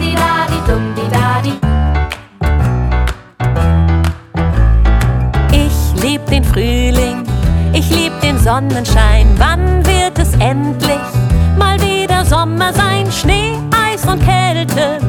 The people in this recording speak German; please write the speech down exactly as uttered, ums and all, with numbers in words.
Dum-di-dadi, Dum-di-dadi. Ich lieb den Frühling, ich lieb den Sonnenschein. Wann wird es endlich mal wieder Sommer sein? Schnee, Eis und Kälte